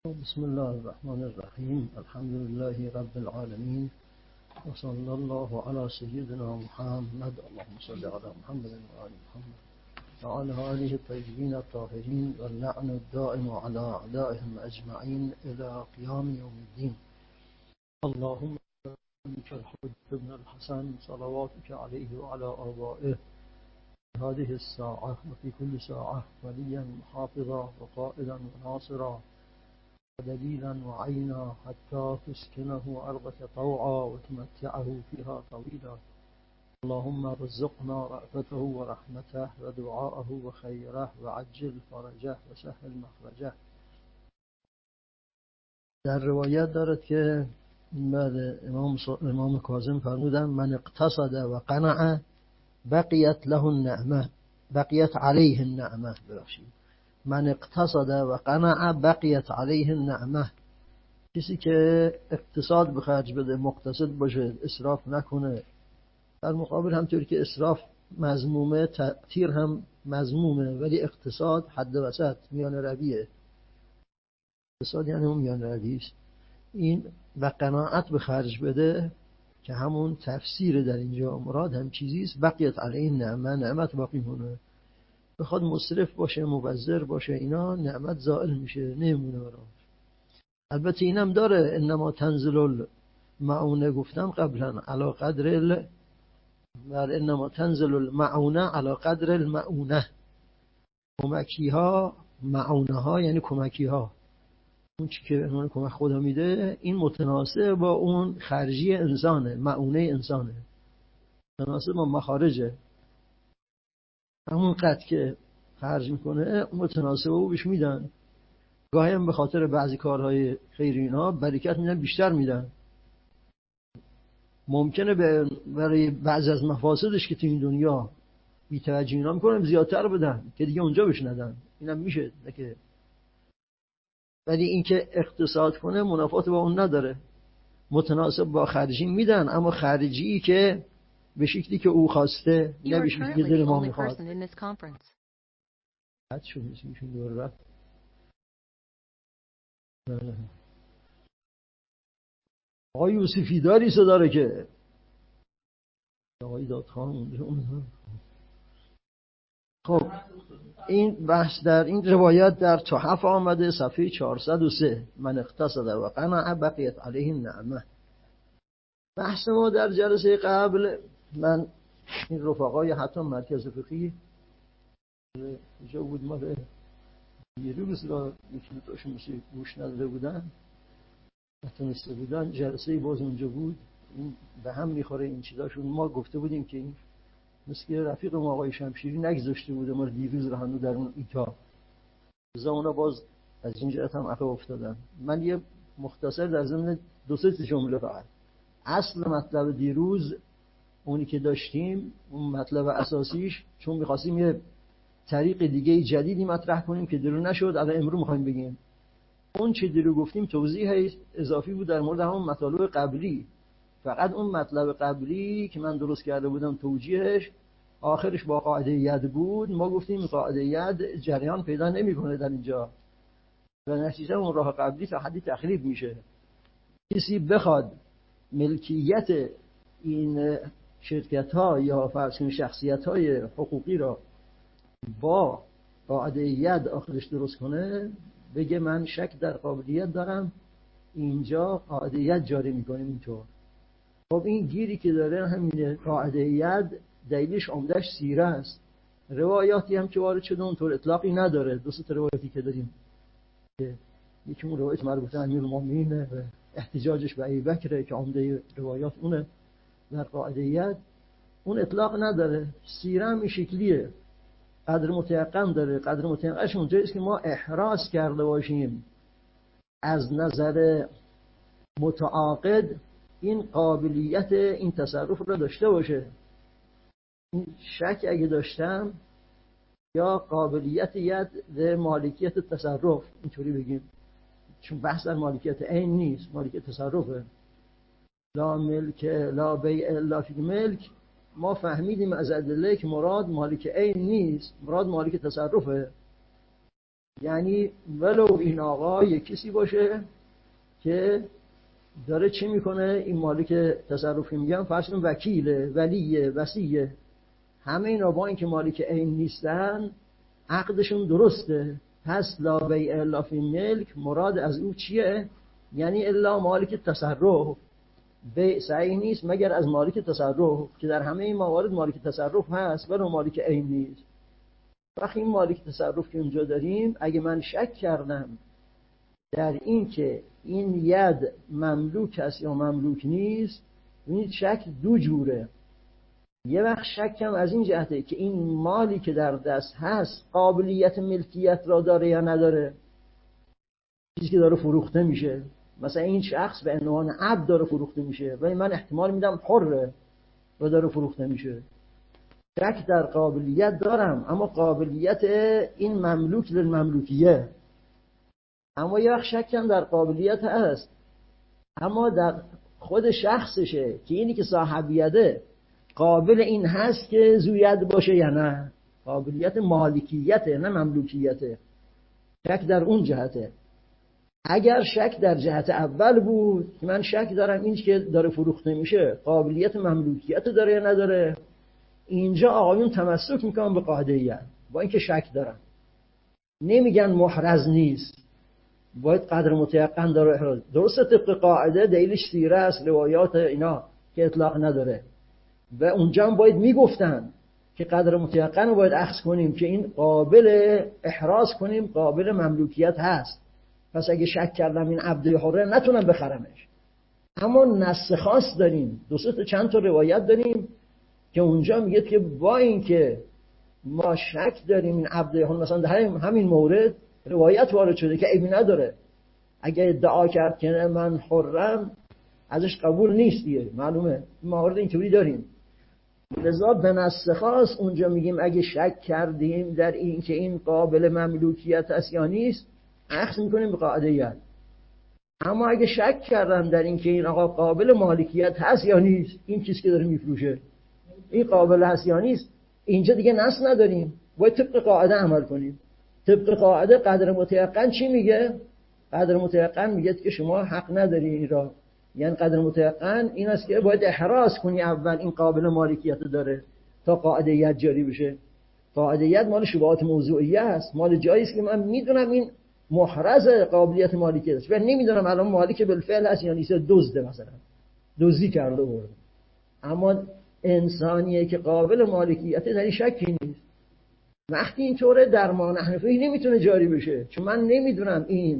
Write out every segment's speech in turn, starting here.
بسم الله الرحمن الرحیم. الحمد لله رب العالمین و صلی الله علی سیدنا محمد. اللهم صل علی محمد و آل محمد و علی آله الطیبین الطاهرین و اللعن الدائم علی اعدائهم اجمعین الی قیام یوم الدین. اللهم بك الحج ابن الحسن صلواتك علیه و علی آبائه هذه الساعة وفي كل ساعة وليا محافظا وقائدا وناصرا ودليلا وعينا حتى تسكنه أرضك طوعا وتمتعه فيها طويلا. اللهم رزقنا رأفته ورحمته ودعاءه وخيره وعجل فرجه وسهل مخرجه. در روایت دارد که بعد امام کاظم فرمودن من اقتصد و قنع بقیت له النعمه بقیت علیه النعمه. ببخشید، من اقتصد و قنع بقیت علیه النعمه. کسی که اقتصاد به خرج بده، مقتصد باشه، اسراف نکنه. در مقابل همطوری که اسراف مذمومه، تأثیر هم مذمومه، ولی اقتصاد حد وسط، میان رویه. اقتصاد یعنی اون میان رویه است. این و قناعت به خرج بده که همون تفسیر در اینجا مراد هم چیزی است. بقیت علیه النعمه، نعمت باقی مونه. بخواد مسرف باشه، مبذر باشه، اینا نعمت زائل میشه، نمونه براش. البته اینم داره انما تنزل المعونه، گفتم قبلا، علی قدر انما تنزل المعونه علی قدر المعونه. کمکی ها، معونه ها یعنی کمکی ها، اون چی که اون کمک خدا میده این متناسب با اون خرجی انسانه، معونه انسانه، متناسب با مخارجه. همون قدر که خرج میکنه متناسب او بهش میدن. گاهی هم به خاطر بعضی کارهای خیری اینا برکت میدن، بیشتر میدن. ممکنه برای بعضی از مفاسدش که تو این دنیا بی‌توجهی اینا میکنن زیادتر بدن که دیگه اونجا بهش ندن. اینم میشه که، ولی این که اقتصاد کنه منافات با اون نداره، متناسب با خرجی میدن، اما خرجی که به شکلی که او خواسته، نه به شکلی که دل ما میخواد. حد شد میشون دور رفت. آقای یوسفی داری صداره که آقای دادخان اونجا. خب این بحث در این روایت در تحف آمده، صفحه 403. من اقتصد و قنع بقیت علیه النعمه. بحث ما در جلسه قبل، من این رفقای حتی مرکز فقهی اینجا بود، ما یه روز را یکی دوتاشون مثل گوش نداده بودن، نتونسته بودن، جلسه باز اونجا بود. این به هم میخوره این چیزاشون. ما گفته بودیم که این مثل که رفیق ما آقای شمشیری نگذاشته بوده ما دیروز رو هنو در اون ایتا بزا، اونا باز از این جهت هم عقب افتادن. من یه مختصر در ضمن دو سه جمله فقط. اصل مطلب دیروز اونی که داشتیم، اون مطلب اساسیش، چون میخواستیم یه طریق دیگه جدیدی مطرح کنیم که درو نشد، الان امروز میخوایم بگیم. اون چه درو گفتیم توضیح اضافی بود در مورد همون مطالب قبلی. فقط اون مطلب قبلی که من درست کرده بودم توجیهش آخرش با قاعده ید بود. ما گفتیم قاعده ید جریان پیدا نمیکنه در اینجا و نتیجه اون راه قبلی تا حدی تخریب میشه. کسی بخواد ملکیت این شرکت ها یا فرض کنید شخصیت های حقوقی را با قاعده ید آخرش درست کنه، بگه من شک در قابلیت دارم، اینجا قاعده ید جاری میکنیم اینطور. خب این گیری که داره همینه. قاعده ید دلیلش عمدش سیره است. روایاتی هم که وارد شده اونطور اطلاقی نداره. دو سه روایتی که داریم، یکی اون روایت مربوط به امیرالمومنین و احتجاجش به ابوبکر که عمده روایات اونه در قاعده ید، اون اطلاق نداره. سیره هم این شکلیه، قدر متیقن داره. قدر متیقنش اونجاییست که ما احراز کرده باشیم از نظر متعاقد این قابلیت این تصرف رو داشته باشه. این شک اگه داشتم یا قابلیت ید و مالکیت تصرف، اینطوری بگیم، چون بحث در مالکیت عین نیست، مالکیت تصرفه. لا ملک لا بیع الا فی ملک. ما فهمیدیم از ادله که مراد مالک عین نیست، مراد مالک تصرفه. یعنی ولو این آقا یک کسی باشه که داره چی میکنه، این مالک تصرفی میگم، فرض کن وکیله، ولیه، وصیه، همه اینا با اینکه مالک عین نیستن عقدشون درسته. پس لا بیع الا فی ملک مراد از او چیه؟ یعنی الا مالک تصرف. بیع صحیح نیست مگر از مالک تصرف که در همه این موارد مالک تصرف هست ولی مالک عین نیست. وقتی این مالک تصرف که اونجا داریم، اگه من شک کردم در این که این ید مملوک است یا مملوک نیست، این شک دو جوره. یه وقت شکم از این جهته که این مالی که در دست هست قابلیت ملکیت را داره یا نداره، چیزی که داره فروخته میشه. مثلا این شخص به عنوان عبد داره فروخته میشه ولی من احتمال میدم حره و داره فروخته میشه. شک در قابلیت دارم، اما قابلیت این مملوک للمملوکیه. اما یه وقت شکم در قابلیت هست، اما در خود شخصشه که اینی که صاحبیته قابل این هست که زوید باشه یا نه. قابلیت مالکیته نه مملوکیته. شک در اون جهته. اگر شک در جهت اول بود که من شک دارم این که داره فروخته میشه قابلیت مملوکیت داره یا نداره، اینجا آقایون تمسک میکنن به قاعده‌ای، با اینکه شک دارن نمیگن محرز نیست، باید قدر متیقن داره احراز. درسته طبق قاعده دلیلش سیره است، روایات اینا که اطلاق نداره و اونجا هم باید میگفتن که قدر متیقن رو باید اخذ کنیم که این قابل احراز کنیم، قابل مملوکیت هست. پس اگه شک کردم این عبد حره نتونم بخرمش. اما نص خاص داریم، چند تا روایت داریم که اونجا میگه که با این که ما شک داریم این عبد حره، مثلا در همین مورد روایت وارد شده که عیبی نداره، اگه ادعا کرد که من حرم ازش قبول نیست دیگه، معلومه موارد اینطوری داریم. لذا به نص خاص اونجا میگیم اگه شک کردیم در این که این قابل مملوکیت است یا نیست، اخذ میکنیم به قاعده ید. اما اگه شک کردم در این که این آقا قابل مالکیت هست یا نیست، این چیزی که داره میفروشه این قابل هست یا نیست، اینجا دیگه نص نداریم، باید طبق قاعده عمل کنیم. طبق قاعده قدر متیقن چی میگه؟ قدر متیقن میگه که شما حق نداری این را، یعنی قدر متیقن این است که باید احراز کنی اول این قابل مالکیت داره تا قاعده ید جاری بشه. قاعده ید مال شبهات موضوعیه است، مال جایی است که من میدونم این محرز قابلیت مالکیت است و نمیدونم الان مالک بالفعل است یا نیست، دزده مثلا دزدی کرده برده. اما انسانیه که قابل مالکیت در این شکی نیست. وقتی اینطوره در ما نحنفی نمیتونه جاری بشه، چون من نمیدونم این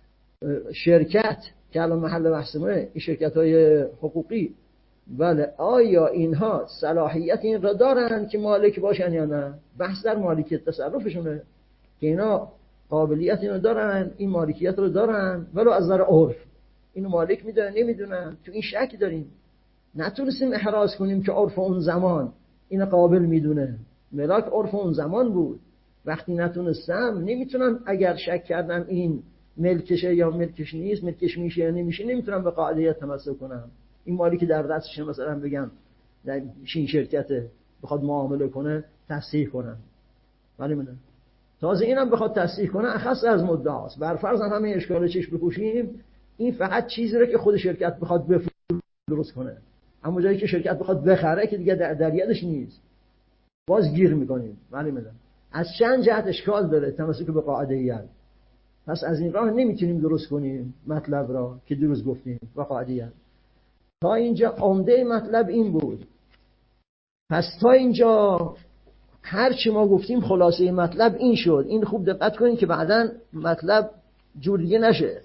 شرکت که الان محل بحثمه، این شرکت‌های حقوقی، بله آیا اینها صلاحیت این را دارن که مالک باشن یا نه؟ بحث در مالکیت تصرفشونه که اینا قابلیت اینو دارن، این مالکیت رو دارن، ولو از نظر عرف اینو مالک میدونن نمیدونن. تو این شک داریم، نتونستیم احراز کنیم که عرف اون زمان اینو قابل میدونه. ملاک عرف اون زمان بود. وقتی نتونستم نمیتونم، اگر شک کردم این ملکشه یا ملکش نیست، ملکش میشه یا نمیشه، نمیتونم به قاعدیت تمسک کنم. این مالی که در دستشه مثلا بگم در این شرکت بخواد معامله کنه تصحیح کنم، ولی من تازه اینم بخواد تصحیح کنه اخص از مدعاست. بر فرض همه اشکال چشم بپوشیم، این فقط چیزی رو که خود شرکت بخواد درست کنه، اما جایی که شرکت بخواد بخره که دیگه در یدش نیست، باز گیر میکنیم. ولی من از چند جهت اشکال داره تمسک به قاعده ای. پس از این راه نمیتونیم درست کنیم مطلب را که درست گفتیم و قاعده. تا اینجا عمده مطلب این بود. پس تا اینجا هر چی ما گفتیم خلاصه مطلب این شد. این خوب دقت کنید که بعداً مطلب جور دیگه نشه.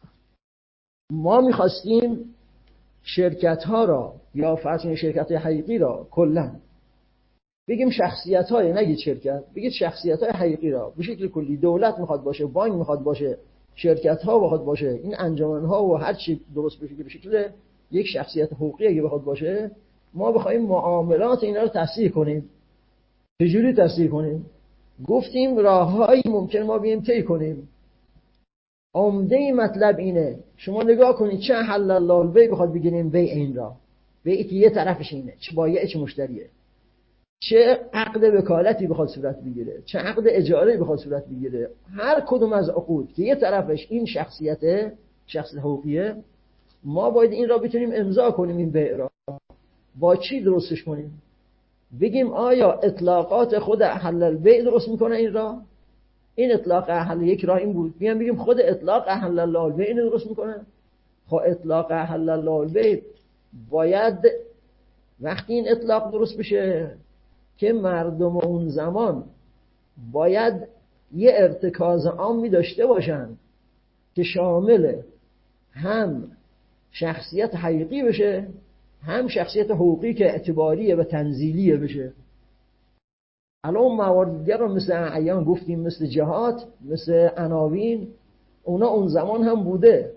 ما میخواستیم شرکت ها را یا فرض شرکت حقیقی را کلا بگیم شخصیت های، نگید شرکت، بگید شخصیت های حقیقی را به شکل کلی. دولت میخواد باشه، بانک میخواد باشه، شرکت ها بخواد باشه، این انجمن ها و هر چی درست بشه که به شکل یک شخصیت حقوقی اگه بخواد باشه، ما بخوایم معاملات اینا رو تصحیح کنیم. چجوری تصحیح کنیم؟ گفتیم راههایی ممکن ما بیم طی کنیم. عمده مطلب اینه، شما نگاه کنید چه حل الله البیع بخواد بگیریم بیع این را، بیعی که یه طرفش اینه، چه بایع چه مشتریه. چه عقد وکالتی بخواد صورت بگیره، چه عقد اجاره بخواد صورت بگیره، هر کدوم از عقود که یه طرفش این شخصیت حقوقیه، ما باید این را بتونیم امضا کنیم. این بیع را با چی درستش کنیم؟ بگیم آیا اطلاقات خود احل البیع درست میکنه این را؟ این اطلاق احل یک راه این بود. بگیم خود اطلاق احل الله البیع اینو درست میکنه. خب اطلاق احل الله البیع باید وقتی این اطلاق درست بشه که مردم اون زمان باید یه ارتکاز عامی داشته باشن که شامل هم شخصیت حقیقی بشه، هم شخصیت حقوقی که اعتباریه و تنزیلیه بشه. الان موارد دیگر رو مثل اعیان گفتیم، مثل جهات، مثل عناوین، اونا اون زمان هم بوده،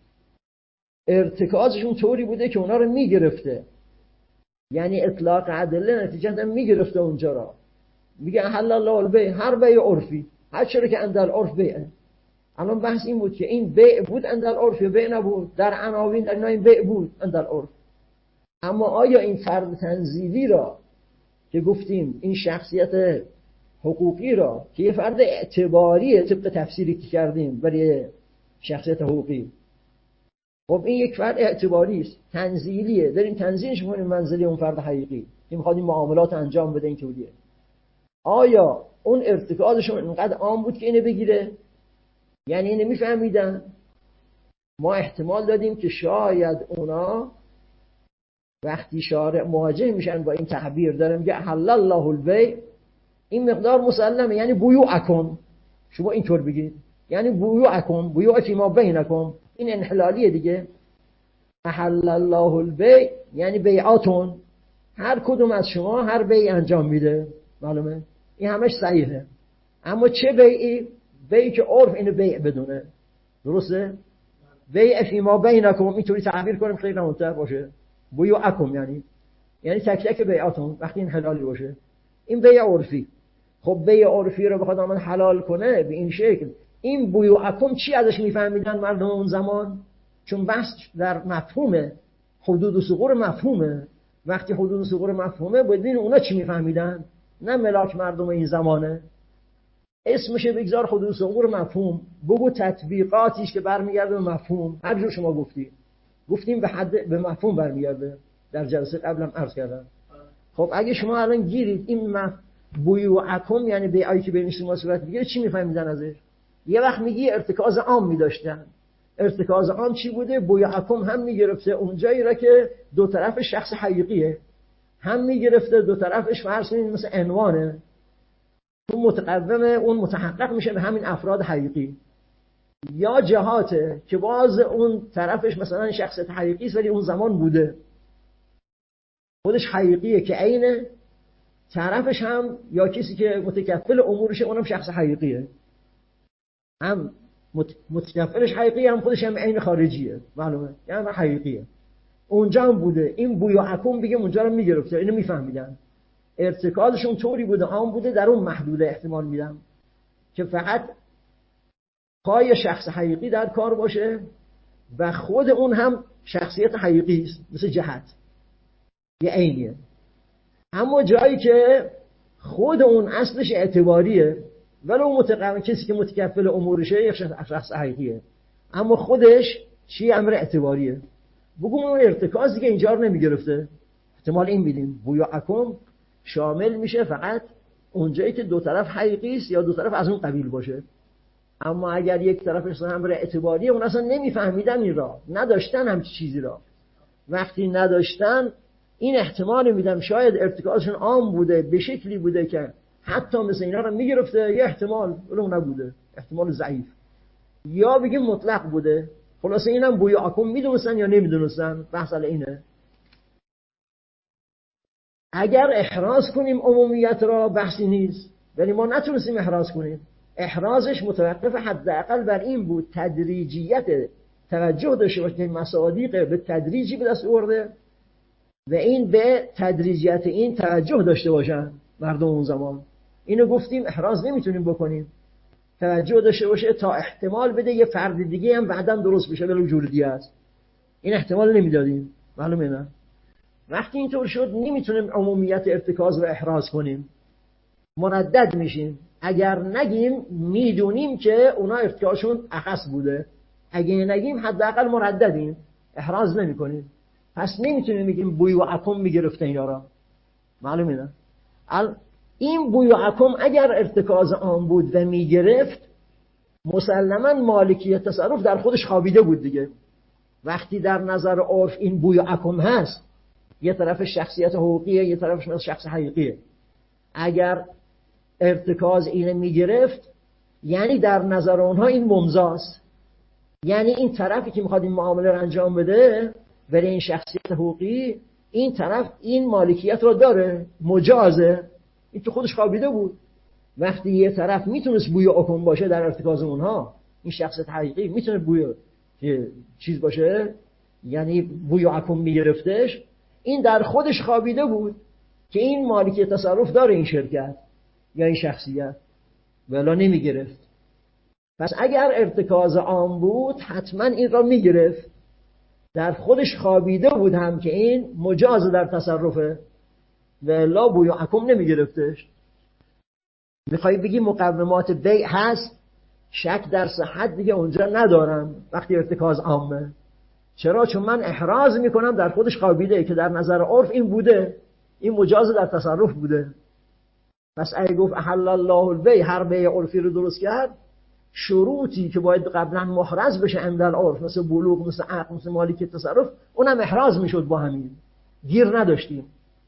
ارتکازشون طوری بوده که اونا رو میگرفته. یعنی اطلاق ادله نتیجتا میگرفته اونجا را. میگه احل الله البیع، هر بیع عرفی، هر چیزی که عند العرف بیعه. الان بحث این بود که این بیع بود عند العرف یا بیع نبود. در عناوین در این بیع بود عند العرف. اما آیا این فرد تنزیلی را که گفتیم این شخصیت حقوقی را که یه فرد اعتباریه طبق تفسیری که کردیم برای شخصیت حقوقی، خب این یک فرد اعتباری است، تنزیلیه، داریم تنزیلش می‌کنیم منزله اون فرد حقیقی که می‌خواد این معاملات انجام بده. این طوریه. آیا اون ارتکازشون اینقدر عام بود که اینو بگیره؟ یعنی اینو میفهمیدن؟ ما احتمال دادیم که شاید اونا وقتی شارع مواجه میشن با این تعبیر داره میگه حلل الله البیع، این مقدار مسلمه، یعنی بیوعکم، شما اینطور بگید، یعنی بیوعکم، بیوع فی ما بینکم، این انحلالیه دیگه. حلل الله البیع یعنی بیعاتون، هر کدوم از شما هر بیع انجام میده، معلومه؟ این همش صحیحه. اما چه بیعی؟ بیعی که عرف اینو بیع بدونه، درسته؟ بیع فی ما بینکم اینطوری تعبیر کنیم خیلی منطقی باشه. بیوعکم یعنی تک تک بیعاتون وقتی این حلالی باشه، این بیع عرفی. خب بیع عرفی رو بخواد من حلال کنه به این شکل، این بیوعکم چی ازش میفهمیدن مردم اون زمان؟ چون بحث در مفهوم حدود و ثغور مفهومه. وقتی حدود و ثغور مفهومه باید ببین اونا چی میفهمیدن، نه ملاک مردم این زمانه. اسمش بگذار حدود و ثغور مفهوم، بگو تطبیقاتیش که برمیگرده به مفهوم. هر جور شما گفتیم به مفهوم برمیگرده، در جلسه قبلم عرض کردم. خب اگه شما الان گیرید این بیوعکم یعنی بیعی که بین شما صورت میگیره، چی میفهمیدن ازش؟ یه وقت میگی ارتکاز عام میداشتن. ارتکاز عام چی بوده؟ بیوعکم هم میگرفته اونجایی را که دو طرف شخص حقیقیه، هم میگرفته دو طرفش فرض کنید مثل عنوانه، اون متقدم اون متحقق میشه به همین افراد حقیقی، یا جهاته که باز اون طرفش مثلا شخصیت حقیقی است ولی اون زمان بوده، خودش حقیقیه که عینه، طرفش هم یا کسی که متکفل امورشه اونم شخص حقیقیه، هم متکفلش حقیقیه هم خودش هم عین خارجیه، معلومه؟ یعنی حقیقیه. اونجا هم بوده. این بیوعکم بگیم اونجا رو میگرفته، اینو میفهمیدن. ارتکازشون طوری بوده، عام بوده، در اون محدوده احتمال میدم که فقط پای شخص حقیقی در کار باشه و خود اون هم شخصیت حقیقی است، مثل جهت یه عینیه. اما جایی که خود اون اصلش اعتباریه ولو متقابل کسی که متکفل امورشه یه شخص حقیقیه، اما خودش چی؟ امر اعتباریه. بگم اون ارتکاز دیگه اینجا رو نمیگرفته. احتمال این بیدیم بیوعکم شامل میشه فقط اونجایی که دو طرف حقیقی است یا دو طرف از اون قبیل باشه. اما اگر یک طرفش امر اعتباریه، اون اصلا نمیفهمیدن این را، نداشتن همچی چیزی را. وقتی نداشتن این احتمال میدم شاید ارتکازشون عام بوده، به شکلی بوده که حتی مثل اینا رو میگرفته، یه احتمال اون نبوده، احتمال ضعیف، یا بگیم مطلق بوده. خلاصه اینم بیوعکم میدونستن یا نمیدونستن، بحث اینه. اگر احراز کنیم عمومیت را بحثی نیست، ولی ما نتونستیم احراز کنیم. احرازش متوقف حداقل بر این بود تدریجیت توجه داشته باشه، مصادیق به تدریجی به دست آورده و این به تدریجیت این توجه داشته باشن مردم اون زمان. اینو گفتیم احراز نمیتونیم بکنیم، توجه داشته باشه تا احتمال بده یه فرد دیگه هم بعداً درست بشه ولو جور دیگه است. این احتمال نمیدادیم، معلومه نه؟ وقتی اینطور شد نمیتونیم عمومیت ارتکاز رو احراز کنیم، مردد میشیم. اگر نگیم میدونیم که اونا ارتکازشون اخص بوده، اگه نگیم حداقل مرددیم، احراز نمیکنیم. پس نمیتونیم بگیم بوی و عکم میگرفتن یارا. معلومه نه؟ این بوی و عکم اگر ارتکاز آن بود و میگرفت، مسلما مالکیت تصرف در خودش خوابیده بود دیگه. وقتی در نظر عرف این بوی و عکم هست، یه طرف شخصیت حقوقیه، یه طرفش مثل شخص حقیقیه. اگر ارتکاز اینه میگرفت، یعنی در نظر اونها این ممزاست، یعنی این طرفی که میخواد این معامله رو انجام بده برای این شخصیت حقوقی، این طرف این مالکیت رو داره، مجازه. این تو خودش خوابیده بود. وقتی یه طرف میتونست بوی عکم باشه در ارتکاز اونها، این شخصیت حقیقی میتونه بوی چیز باشه، یعنی بوی عکم میگرفتش، این در خودش خوابیده بود که این مالکیت تصرف داره این شرکت یا این شخصیت، ولی نمیگرفت. پس اگر ارتکاز عام بود حتما این را میگرفت. در خودش خوابیده بود هم که این مجاز در تصرفه، ولی بوی و عکم نمیگرفتش. میخوایی بگی مقومات بیع هست، شک در صحت دیگه اونجا ندارم وقتی ارتکاز عامه. چرا؟ چون من احراز میکنم در خودش خوابیده که در نظر عرف این بوده، این مجاز در تصرف بوده. پس اگه گفت احل الله البیع، هر بیع عرفی رو درست کرد، شروطی که باید قبلا محرز بشه عند العرف، مثل بلوغ، مثل عقل، مثل مالکیت تصرف، اونم احراز میشد با همین، گیر نداشتیم.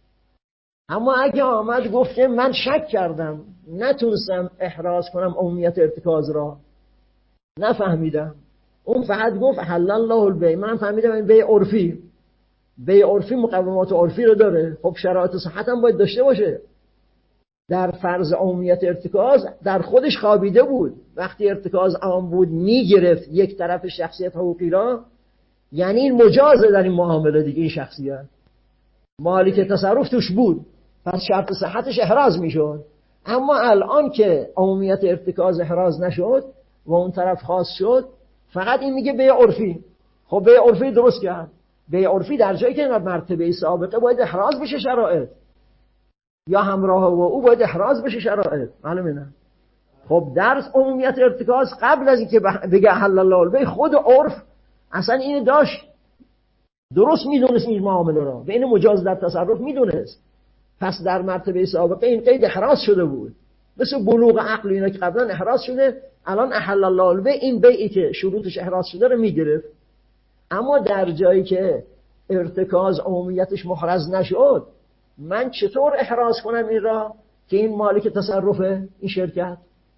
اما اگه آمد گفت که من شک کردم، نتونستم احراز کنم عمومیت ارتکاز را، نفهمیدم، اون فقط گفت احل الله البیع، منم فهمیدم این بیع عرفی، بیع عرفی مقومات عرفی رو داره، خب شرایط صحت هم باید داشته باشه. در فرض عمومیت ارتکاز در خودش خوابیده بود. وقتی ارتکاز عام بود میگرفت یک طرف شخصیت حقوقی را، یعنی این مجازه در این معامله دیگه، این شخصیت مالک تصرف توش بود، پس شرط صحتش احراز میشد. اما الان که عمومیت ارتکاز احراز نشد و اون طرف خاص شد، فقط این میگه بیع عرفی. خب بیع عرفی درست کرد، بیع عرفی در جایی که مرتبه سابقه باید احراز بشه شرایط، یا همراه و او باید احراز بشه شرایط، معلومه نه؟ خب در عمومیت ارتکاز قبل از اینکه بگه حل الله البیع، خود عرف اصلا اینو داشت، درست میدونست این معامله را، بین مجاز در تصرف میدونست. پس در مرتبه سابقه این قید احراز شده بود، مثل بلوغ عقل اینا که قبلا احراز شده، الان احل الله البیع این بیعی که شروطش احراز شده رو میگرفت. اما در جایی که ارتکاز عمومیتش محرز نشد، من چطور احراز کنم این را که این مالک تصرفه این شرکت؟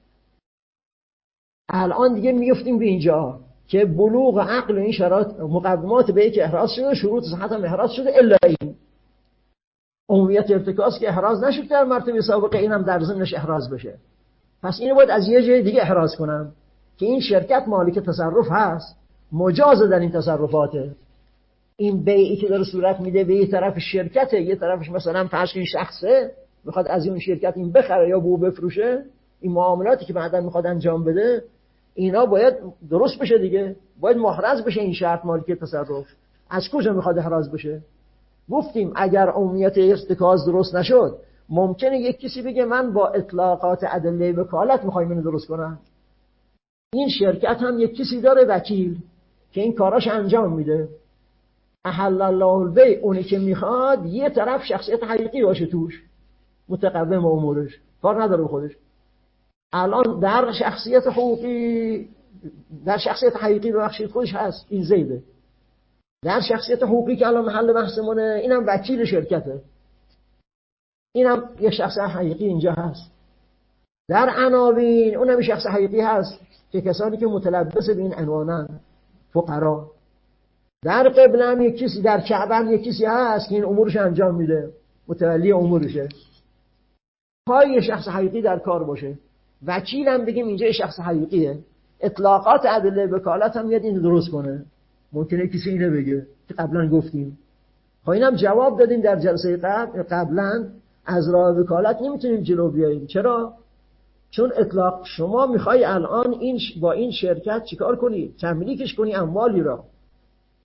الان دیگه میفتیم به اینجا که بلوغ عقل این شرایط مقومات به که احراز شده، شروط صحت هم احراز شده، الا این عمومیت ارتکاز که احراز نشد در مرتبه سابقه، اینم در ضمنش احراز بشه. پس اینو باید از یه جای دیگه احراز کنم که این شرکت مالک تصرف هست، مجاز در این تصرفاته. این بیعی که داره صورت میده به یه طرف شرکته، یه طرفش مثلا فرض این شخصه میخواد از اون شرکت این بخره یا بو بفروشه، این معاملاتی که بعدا میخواد انجام بده، اینا باید درست بشه دیگه، باید محرز بشه این شرط مالکیت تصرف. از کجا میخواد احراز بشه؟ گفتیم اگر عمومیت ارتکاز درست نشد، ممکنه یک کسی بگه من با اطلاقات ادله وکالت میخوایم اینو درست کنم. این شرکت هم یک کسی داره وکیل که این کاراش انجام میده. احل الله البیع اونی که میخواد یه طرف شخصیت حقیقی باشه توش، متقوم امورش، کار نداره خودش. الان در شخصیت حقوقی، در شخصیت حقیقی ببخشید خودش هست، این زیده. در شخصیت حقوقی که الان محل بحثمونه، اینم وکیل شرکته، اینم یک شخص حقیقی اینجا هست. در عناوین اونم شخص حقیقی هست که کسانی که متلبس به این عنوانن، فقرا. در قبله هم یک کسی، در کعبه هم یک کسی هست که این امورش انجام میده، متولی امورشه. پای یه شخص حقیقی در کار باشه. وکیل هم بگیم اینجا شخص حقیقیه. اطلاقات ادله وکالت هم میاد اینو درست کنه. ممکنه کسی اینو بگه که قبلا گفتیم. خب اینم جواب دادیم در جلسه قبلا، از راه وکالت نمیتونیم جلو بیاییم. چرا؟ چون اطلاق شما میخوای الان این با این شرکت چیکار کنی؟ تملیکش کنی اموالی را.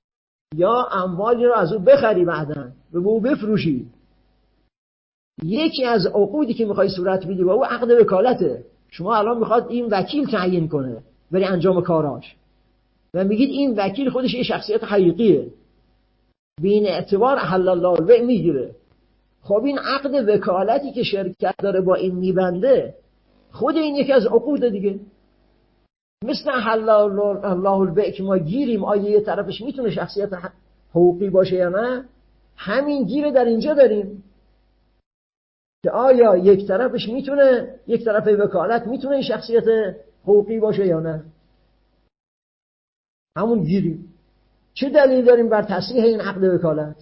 یا اموالی رو از او بخری بعداً به او بفروشی. یکی از عقودی که میخوای صورت بدی با او عقد وکالته. شما الان میخواد این وکیل تعیین کنه برای انجام کاراش و میگید این وکیل خودش یه شخصیت حقیقیه، به این اعتبار احل الله البیع میگیره. خب این عقد وکالتی که شرکت داره با این میبنده، خود این یکی از عقود دیگه. مثل احل الله البیع که ما گیریم، آیا یه طرفش میتونه شخصیت حقوقی باشه یا نه، همین گیره در اینجا داریم که آیا یک طرفش میتونه، یک طرف وکالت میتونه این شخصیت حقوقی باشه یا نه. همون گیریم. چه دلیل داریم بر تصحیح این عقد وکالت؟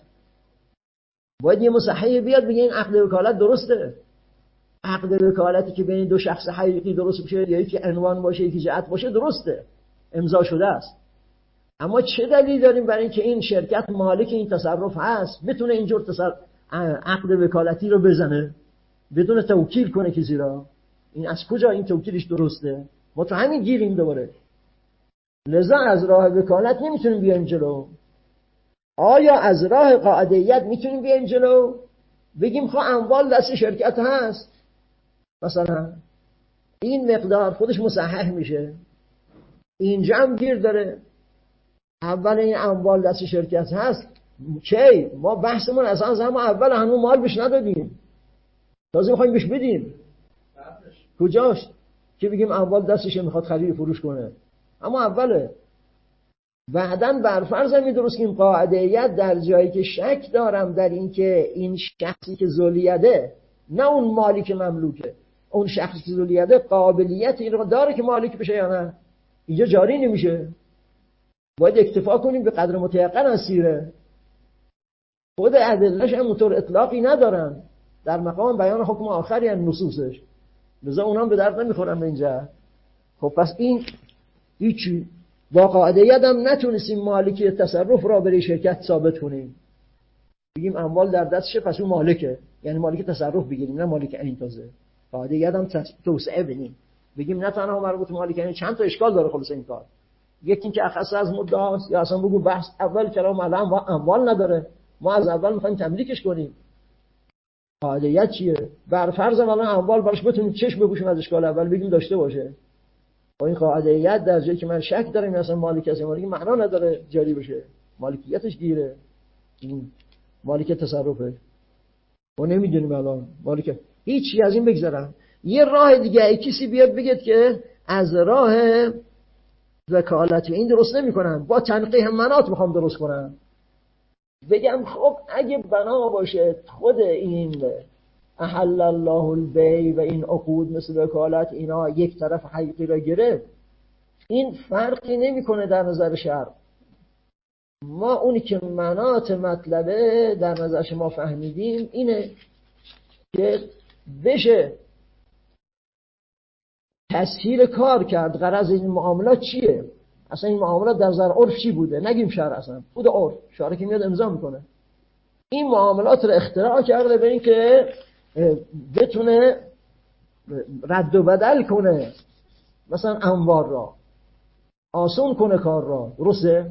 باید یه مصحح بیاد بگه این عقد وکالت درسته. عقد وکالتی که بین دو شخص حقیقی درست بشه، یا یکی عنوان باشه یکی جهت باشه، درسته، امضا شده است. اما چه دلیل داریم برای اینکه این شرکت مالک این تصرف هست بتونه اینجور عقد وکالتی رو بزنه بدون توکیل کنه کسی را؟ این از کجا این توکیلش درسته؟ ما تو همین گیریم دوباره. لذا از راه وکالت نمیتونیم بیایم جلو. آیا از راه قاعدیت میتونیم بیایم جلو؟ بگیم خب اموال دست شرکت هست، مثلا این مقدار خودش مصحح میشه، اینجا هم گیر داره، اول این اموال دست شرکت هست. کی ما بحثمون اصلا زمان اول هنوز مال بهش ندادیم، تازه میخوایم بهش بدیم. کجاست که بگیم اموال دستشه میخواد خرید فروش کنه؟ اما اوله. بعدن برفرض می درست کنیم قاعدیت در جایی که شک دارم در این که این شخصی که ذوالیده، نه اون مالی که مملوکه، اون شخصی که ذوالیده قابلیت این رو داره که مالک بشه یا نه، اینجا جاری نمیشه. باید اکتفا کنیم به قدر متیقن از سیره. خود ادله‌اش هم اونطور اطلاقی ندارن، در مقام بیان حکم آخری ان نصوصش، لذا اونام به درد نمیخورن اینجا. خب پس این هیچی با قاعدیت هم نتونستیم مالکی تصرف را برای شرکت ثابت کنیم. بگیم اموال در دستشه پس اون مالکه، یعنی مالک تصرف بگیریم نه مالک عین. تازه قاعدیت هم توسعه بدیم، بگیم نه تنها مربوط مالک عین، چند تا اشکال داره خلاص این کار. یکی اینکه اخص از مدعاست، یا اصلا بگو بحث اول کلام الان اموال نداره، ما از اول میخوایم تملیکش کنیم. قاعدیت چیه؟ بر فرض الان اموال براش بتونیم چشم بپوشیم از اشکال اول بگیم داشته باشه. با این قاعدیت در جایی که من شک دارم مثلا مالک از مالک معنا نداره جاری بشه، مالکیتش گیره، این مالک تصرفه. ما نمیدونیم الان مالک هیچی از این بگذارم. یه راه دیگه کسی بیاد بگید که از راه وکالت این درست نمی‌کنم، با تنقیح منات میخوام درست کنم. بگم خب اگه بنا باشه خود این احل الله البیع و این عقود مثل وکالت اینا یک طرف حقیقی را گرفت، این فرقی نمیکنه در نظر شرع. ما اونی که منات مطلبه در نظر شما فهمیدیم اینه که بشه تسهیل کار کرد. غرض این معاملات چیه؟ اصلا این معاملات در نظر عرف چی بوده؟ نگیم شرع، اصلا خود عرف، شرع که میاد امضا میکنه این معاملات رو اختراع کرده به این که بتونه رد و بدل کنه، مثلا اموال را آسون کنه کار را. درسته؟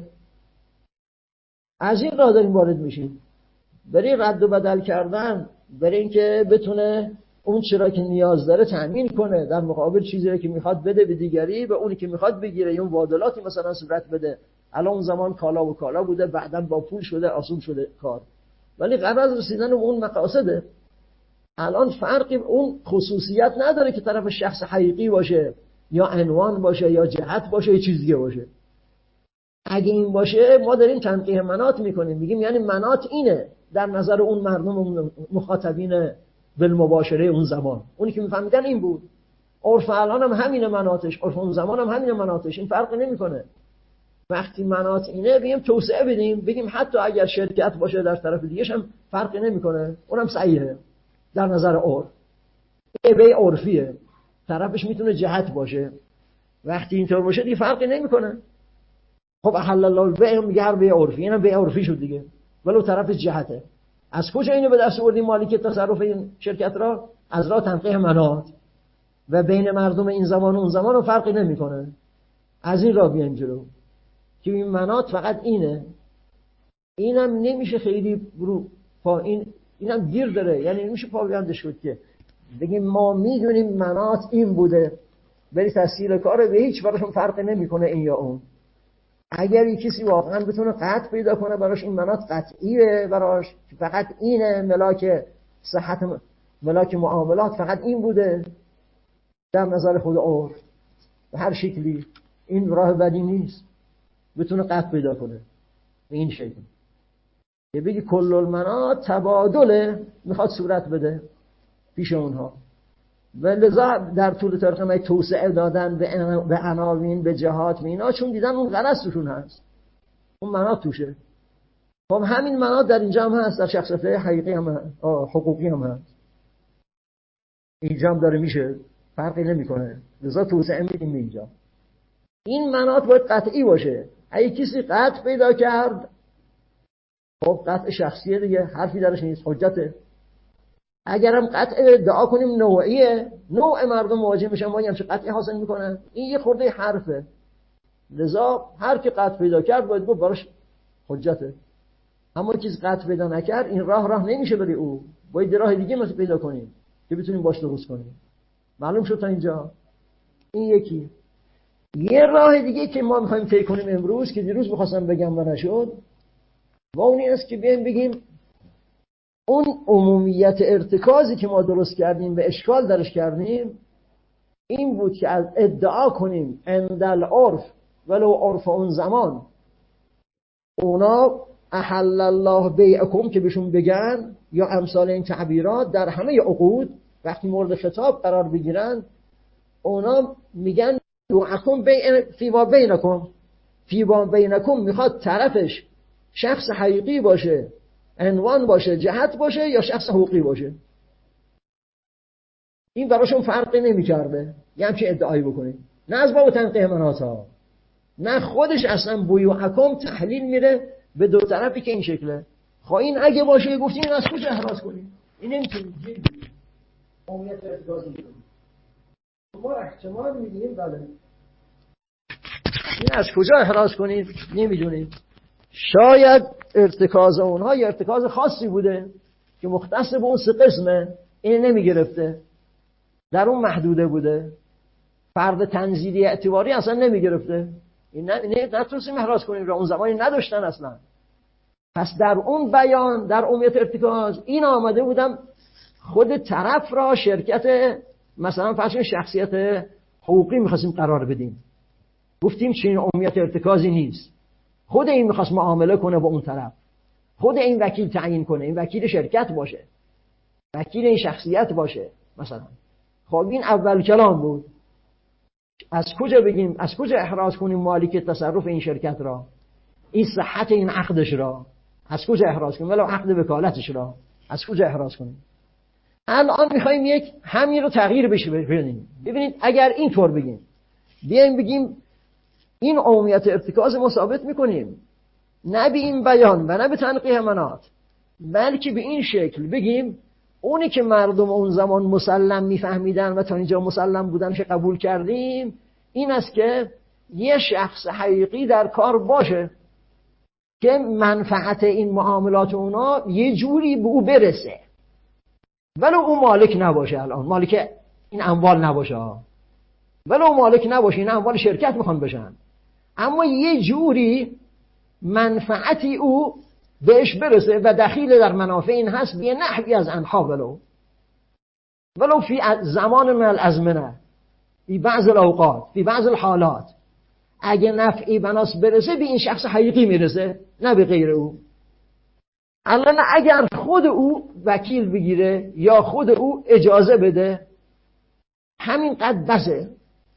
از این راه داریم وارد میشیم برای رد و بدل کردن، برای اینکه بتونه اون چرا که نیاز داره تأمین کنه در مقابل چیزی که میخواد بده به دیگری، به اونی که میخواد بگیره اون معادلاتی مثلا صورت بده. الان اون زمان کالا و کالا بوده، بعداً با پول شده، آسون شده کار، ولی غرض رسیدن به اون مقاصده. الان فرقی اون خصوصیت نداره که طرف شخص حقیقی باشه یا عنوان باشه یا جهت باشه یا چیز دیگه باشه. اگه این باشه ما داریم تنقیح منات میکنیم، میگیم یعنی منات اینه در نظر اون مردم مخاطبین بالمباشره اون زمان، اونی که میفهمیدن این بود. عرف الان هم همین مناتش، عرف اون زمان هم همین مناتش، این فرقی نمیکنه. وقتی منات اینه بگیم توسعه بدیم، بگیم حتی اگر شرکت باشه در طرف دیگه‌ش هم فرقی نمیکنه، اونم صحیحه در نظر عرف. بیع عرفیه، طرفش میتونه جهت باشه. وقتی اینطور باشه دیگه فرقی نمیکنه. خب احل الله البیع میگه هر بیع عرفی، اینم بیع عرفی شد دیگه، ولو طرف جهته. از کجا اینو به دست آوردیم مالک تصرف این شرکت را؟ از راه تنقیح منات و بین مردم این زمان و اون زمان رو فرقی نمیکنه. از این راه بیایم جلو که این منات فقط اینه اینم نمیشه خیلی رو پا اینم گیر داره، یعنی نمیشه پایبند شد که بگیم ما میدونیم مناط این بوده ولی تسهیل کار به هیچ براشون فرق نمیکنه این یا اون. اگر یک کسی واقعا بتونه قطع پیدا کنه براش این مناط قطعیه، براش فقط اینه ملاک صحت ملاک معاملات فقط این بوده در نظر خود عرف به هر شکلی، این راه بدی نیست بتونه قطع پیدا کنه به این شکل که بگی کل المناط تبادله میخواد صورت بده پیش اونها. و لذا در طول تاریخ ما توسعه دادن به عناوین به جهات اینا، چون دیدن اون غلط توشون هست، اون مناط توشه. خب همین مناط در اینجا هم هست، در شخصیت حقیقی هم هست، حقوقی هم هست، اینجا هم داره میشه، فرقی نمیکنه. لذا توسعه میدیم اینجا. این مناط باید قطعی باشه. اگه کسی قطع پیدا کرد خب قطع شخصیه دیگه، حرفی درش نیست، حجته. اگرم قطع ادعا کنیم نوعیه، نوع مردم مواجه میشن ما همچه قطعی حاصل میکنن، این یه خورده حرفه. لذا هر کی قطع پیدا کرد باید گفت براش حجته. اما کسی قطع پیدا نکرد این راه نمیشه برای او، باید راه دیگه مثلا پیدا کنیم که بتونیم باش درست کنیم. معلوم شد تا اینجا؟ این یکی. یه راه دیگه که ما میخوایم طی کنیم امروز که دیروز میخواستم بگم و نشد، و اون این است که بگیم اون عمومیت ارتکازی که ما درست کردیم و اشکال درش کردیم این بود که از ادعا کنیم عند العرف ولو عرف اون زمان اونا احل الله بیعکم که بهشون بگن یا امثال این تعبیرات در همه عقود وقتی مورد خطاب قرار بگیرن اونا میگن بیعکم فیما بینکم. فیما بینکم میخواد طرفش شخص حقیقی باشه، عنوان باشه، جهت باشه یا شخص حقوقی باشه. این براشون فرقی نمی‌کرده یه همچین ادعایی بکنیم. نه از باب تنقیح مناط ها، نه خودش اصلا بیعکم تحلیل میره به دو طرفی که این شکله. خب این اگه باشه گفتیم این از کجا احراز کنیم؟ این نمیتونیم قومیت ارتکاز میکنیم. ما احتمال میدیم بله این از کجا احراز کنیم نمیدونیم. شاید ارتکاز اونها یا ارتکاز خاصی بوده که مختص به اون سه قسمه، این نمیگرفته، در اون محدوده بوده، فرد تنزیلی اعتباری اصلا نمیگرفته، این نتونستیم احراز کنیم را اون زمانی نداشتن اصلا. پس در اون بیان در عمومیت ارتکاز این آمده بودم خود طرف را شرکت مثلا فرض شخصیت حقوقی میخواستیم قرار بدیم، گفتیم چنین عمومیت ارتکازی نیست، خود این میخواست معامله کنه با اون طرف، خود این وکیل تعیین کنه، این وکیل شرکت باشه، وکیل این شخصیت باشه مثلا. خب این اول کلام بود. از کجا بگیم، از کجا احراز کنیم مالک تصرف این شرکت را، این صحت این عقدش را از کجا احراز کنیم، ولو عقد وکالتش را از کجا احراز کنیم؟ الان میخوایم یک همین رو تغییر بدیم. ببینید اگر اینطور بگیم، بیایم بگیم این عمومیت ارتکاز ما ثابت میکنیم، نه به این بیان و نه به تنقیح مناط، بلکه به این شکل بگیم اونی که مردم اون زمان مسلم میفهمیدن و تا اینجا مسلم بودنش قبول کردیم این است که یه شخص حقیقی در کار باشه که منفعت این معاملات اونا یه جوری به او برسه، ولو اون مالک نباشه، الان مالک این اموال نباشه، ولو مالک نباشه، این اموال شرکت میخوان بشن، اما یه جوری منفعتی او بهش برسه و دخیل در منافع این هست به نحوی از انها، ولو فی زمان من الازمنه، فی بعض الاوقات، فی بعض الحالات، اگه نفعی بناس برسه به این شخص حقیقی میرسه نه به غیر او. الان اگر خود او وکیل بگیره یا خود او اجازه بده همین قد بسه.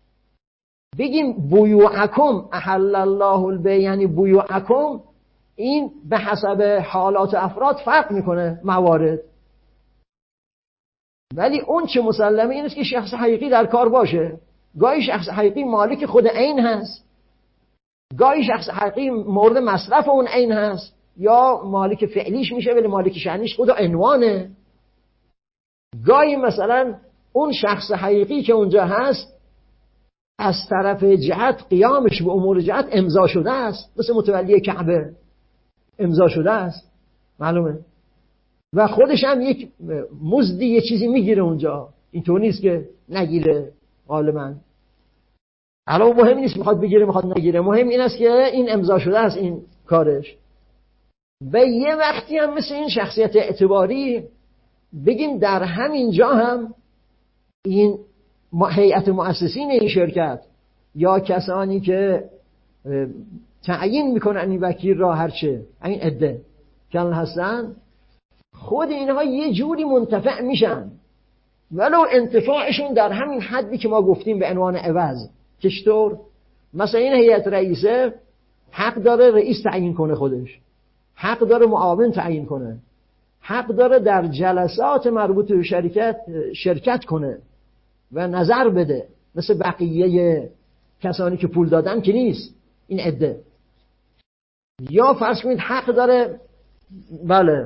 بگیم بیوعکم احل الله البیع، یعنی بیوعکم این به حسب حالات افراد فرق میکنه موارد، ولی اون چه مسلمه این است که شخص حقیقی در کار باشه. گاهی شخص حقیقی مالک خود عین هست، گاهی شخص حقیقی مورد مصرف اون عین هست، یا مالک فعلیش میشه ولی مالک شأنیش خود عنوانه. گاهی مثلا اون شخص حقیقی که اونجا هست از طرف جهت قیامش به امور جهت امضا شده است، مثل متولی کعبه، امضا شده است، معلومه، و خودش هم یک مزدی یه چیزی میگیره اونجا، اینطور نیست که نگیره غالبا. الان مهم نیست میخواد بگیره میخواد نگیره، مهم این است که این امضا شده است این کارش. به یه وقتی هم مثل این شخصیت اعتباری بگیم در همین جا هم این هیئت مؤسسین این شرکت یا کسانی که تعیین میکنن این وکیل را، هرچه این عده که هستن، خود اینها یه جوری منتفع میشن، ولو انتفاعشون در همین حدی که ما گفتیم به عنوان عوض. چطور؟ مثلا این هیئت رئیسه حق داره رئیس تعیین کنه خودش، حق داره معاون تعیین کنه، حق داره در جلسات مربوط به شرکت کنه و نظر بده، مثل بقیه کسانی که پول دادن که نیست این عده. یا فرض کنید حق داره بله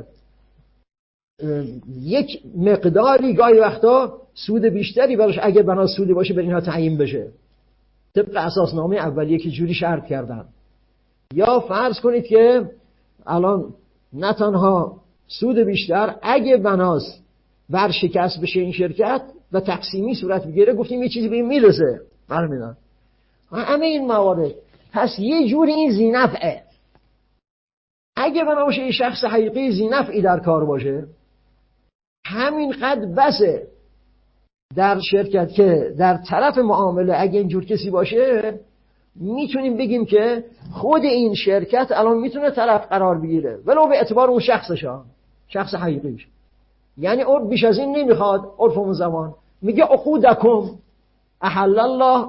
یک مقداری گاهی وقتا سود بیشتری براش اگه بنا سودی باشه بر اینها تعیین بشه، طبق اساسنامه اولیه که جوری شرط کردن. یا فرض کنید که الان نه تنها سود بیشتر، اگه بناس ورشکست بشه این شرکت و تقسیمی صورت بگیره، گفتیم یه چیزی به این میرسه برمیدن همه این موارد. پس یه جوری این ذینفعه. اگه بنا باشه یه شخص حقیقی ذینفعی در کار باشه، همین قد بسه در شرکت که در طرف معامله اگه اینجور کسی باشه، میتونیم بگیم که خود این شرکت الان میتونه طرف قرار بگیره ولو به اعتبار اون شخص حقیقیش. یعنی اون بیش از این نمیخواد. عرف اون زمان میگه عقودکم احل الله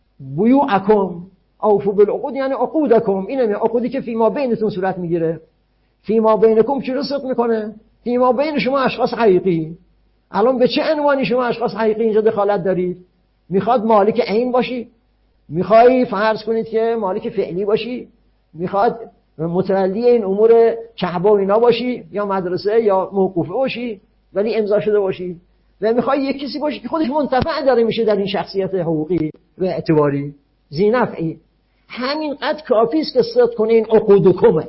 بیوعکم اوفوا بالعقود، یعنی عقودکم، اینه عقودی که فیما بینتون صورت میگیره. فیما بینکم چی رو صدق میکنه؟ فیما بین شما اشخاص حقیقی. الان به چه عنوانی شما اشخاص حقیقی اینجا دخالت دارید؟ میخواد مالک عین باشی، میخوای فرض کنید که مالک فعلی باشی، میخواد متولی این امور کعبه و اینا باشی یا مدرسه یا موقوفه باشی ولی امضا شده باشی، و میخوای یک کسی باشی که خودش منتفع داره میشه در این شخصیت حقوقی و اعتباری ذینفعی. همین قد کافی است که صدق کنه این عقودکمه،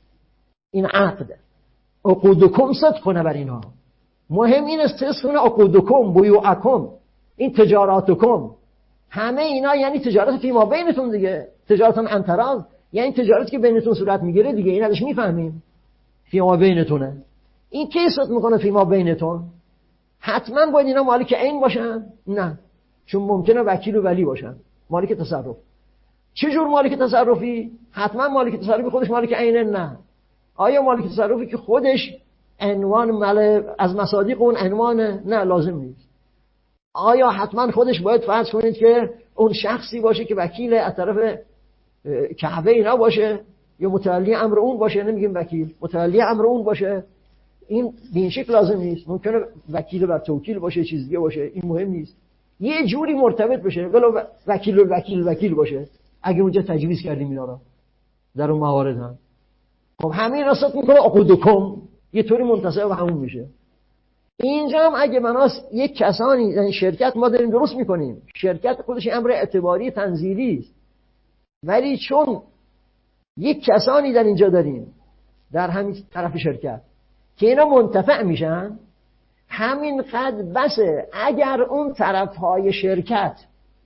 این عقد عقودکم صدق کنه بر اینها. مهم این است صدق کنه عقودکم بیوعکم، این تجاراتکم، همه اینا یعنی تجارت فیما بینتون دیگه. تجارت انتراز یعنی تجارتی که بینتون صورت میگیره دیگه، این ازش میفهمیم فیما بینتونه. این کی صدق میکنه فیما بینتون؟ حتما باید اینا مالک عین باشن؟ نه، چون ممکنه وکیل و ولی باشن، مالک تصرف. چه جور مالک تصرفی؟ حتما مالک تصرفی خودش مالک عینه؟ نه. آیا مالک تصرفی که خودش عنوان از مصادیق اون عنوانه؟ نه، لازم نیست. آیا حتما خودش باید فرض کنید که اون شخصی باشه که وکیل از طرف کعبه اینا باشه یا متولی امر اون باشه؟ نمیگیم وکیل، متولی امر اون باشه. این به این شکل لازم نیست. ممکنه وکیل بر توکیل باشه، چیز دیگه باشه، این مهم نیست. یه جوری مرتبط بشه ولو وکیل باشه اگه اونجا تجویز کردیم اینا رو در اون موارد هم. خب همین راست میکنه عقودکم، یه طوری منتصب و همون میشه. اینجا هم اگه مناس یک کسانی، یعنی شرکت ما داریم درست میکنیم، شرکت خودش امر اعتباری تنزیلی است، ولی چون یک کسانی در اینجا داریم در همین طرف شرکت که اینا منتفع میشن، همین قد بسه اگر اون طرفهای شرکت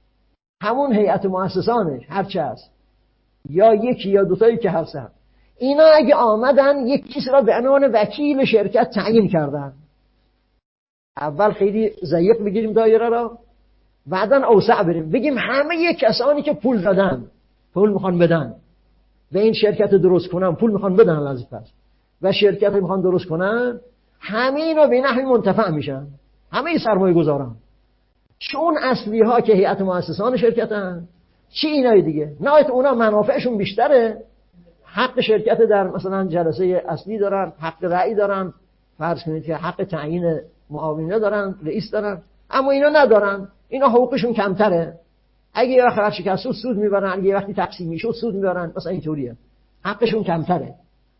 همون هیئت مؤسسانش هرچه هست یا یکی یا دوتایی که هستن، اینا اگه آمدن یک کسی را به عنوان وکیل شرکت تعیین کردن، اول خیلی ضیق بگیریم دایره را، بعدن اوسع بریم بگیم همه یک کسانی که پول دادن، پول میخوان بدن و این شرکت درست کنن، پول میخوان بدن لازم است و شرکت میخوان درست کنن، همه اینا به نحوی منتفع میشن، همه سرمایه گذاران، چون اصلی ها که هیئت مؤسسان شرکتن، چی اینای دیگه، نهایت اونا منافعشون بیشتره، حق شرکت در مثلا جلسه اصلی دارن، حق رأی دارن، فرض کنید که حق تعیین معاونینه دارن، رئیس دارن، اما اینا ندارن، اینا حقوقشون کمتره. اگه یه وقت شکست سود میبرن، اگه یه وقتی تقسیم میشه سود میبرن، مثلا اینطوریه، حقشون کمتره.